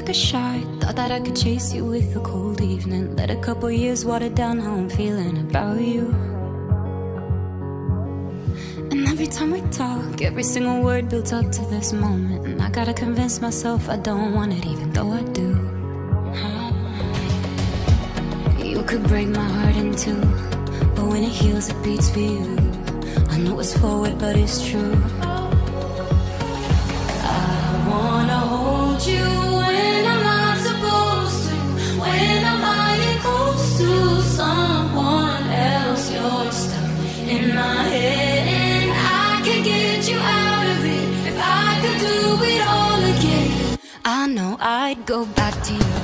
like a shot. Thought that I could chase you with a cold evening. Let a couple years water down how I'm feeling about you. And every time we talk, every single word builds up to this moment. And I gotta convince myself I don't want it, even though I do. You could break my heart in two, but when it heals, it beats for you. I know it's forward, but it's true. I wanna hold you when I'm not supposed to, when I'm lying close to someone else. You're stuck in my head, and I could get you out of it if I could do it all again. I know I'd go back to you.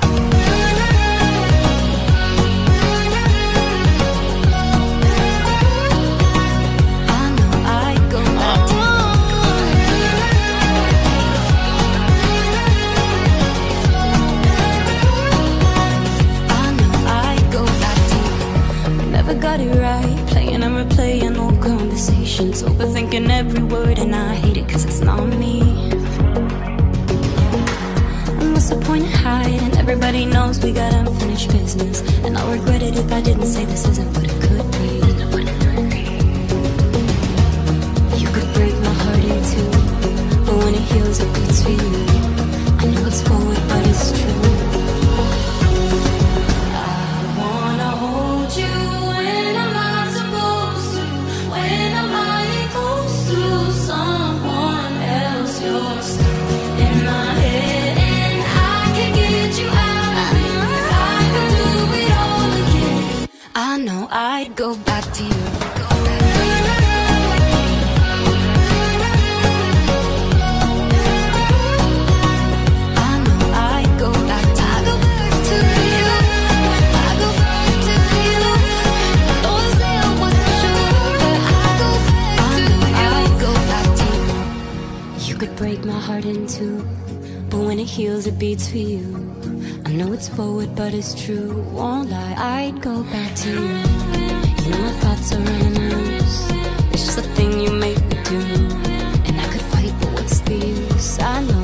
Got it right, playing and replaying old conversations, overthinking every word, and I hate it cause it's not me. And what's the point of hiding? Everybody knows we got unfinished business, and I'll regret it if I didn't say this isn't what it could be. You could break my heart in two, but when it heals it beats for you. I know it's forward but it's true. I wanna hold you I'd go back to you. I know I'd go back to you. I go back to you. Don't say I wasn't sure, but I'd go back to you. You could break my heart in two, but when it heals it beats for you. I know it's forward but it's true, won't lie, I'd go back to you. You know my thoughts are running loose, it's just a thing you make me do. And I could fight but what's the use, I know